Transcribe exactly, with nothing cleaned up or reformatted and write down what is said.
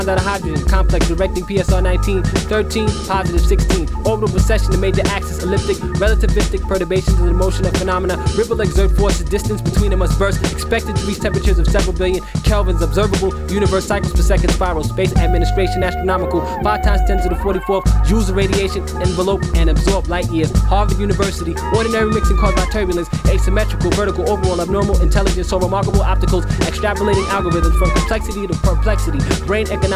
out of hydrogen complex directing P S R nineteen, thirteen, positive sixteen. Orbital precession, the major axis, elliptic, relativistic perturbations of the motion of phenomena. Ripple exert forces, distance between them must burst. Expected to reach temperatures of several billion kelvins. Observable universe cycles per second spiral. Space administration astronomical. five times ten to the forty-fourth joules of radiation envelope and absorb light years. Harvard University. Ordinary mixing caused by turbulence. Asymmetrical, vertical, overall, abnormal intelligence. So remarkable opticals. Extrapolating algorithms from complexity to perplexity. Brain economics.